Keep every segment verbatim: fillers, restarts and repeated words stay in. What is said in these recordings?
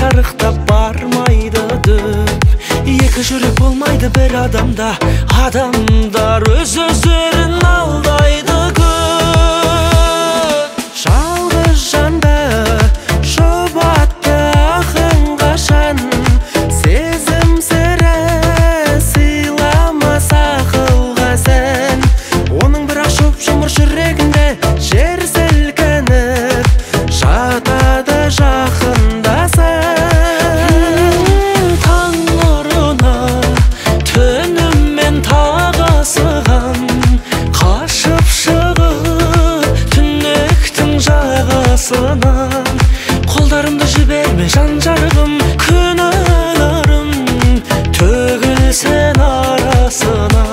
шарықтап бармайды дөп. Екі жүрек болмайды бір адамда, адамдар өз өздерін алдайды көп. Жалғыз жанды жұбатты ақын қашан, сезім сірі сыйламас ақылға сән. Оның бірақ жұп-жұмыр жүрегінде жер сілкініп жатады жақындаса. Таң нұрына түнімен тағасыған, қашып шығып түнектің жағасынан. Қолдарымды жіберме жан жарығым, күнәларым төгілсін арасына.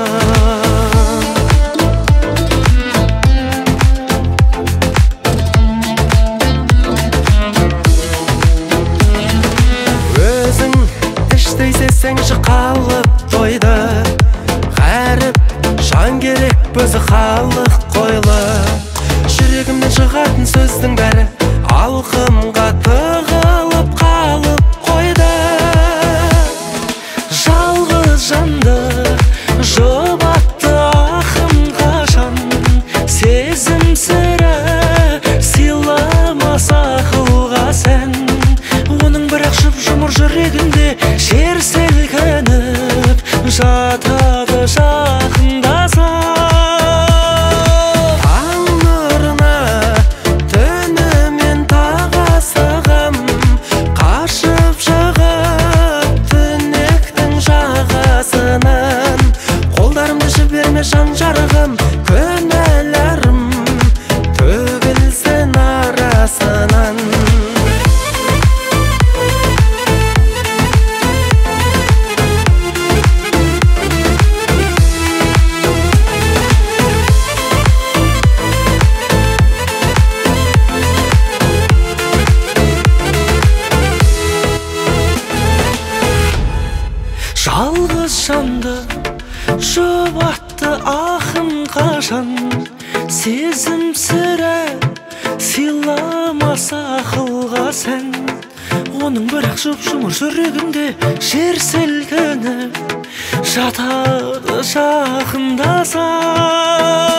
Өзің іштей сезсеңші қалып тойды, ғәріп жан керек бізі халық қойлы. Жүрегімнен шығатын сөздің бәрі алқымға тығылып қалып қойды. Жалғыз жанды жұбатты ақын қашан, сезім сірі сыйламас ақылға сән. Оның бірақ жұп-жұмыр жүрегінде жер сілкініп жатады жақындаса. Таң нұрына түнімен тағасығам, қашып шығып түнектің жағасынан. Қолдарымды жіберме жан жарығым, күнәларым төгілсін арасынан. Жалғыз жанды жұбатты ақын қашан, сезім сірә сыйламас ақылға сән. Оның бірақ жұп-жұмыр жүрегінде жер сілкініп жатады жақындаса.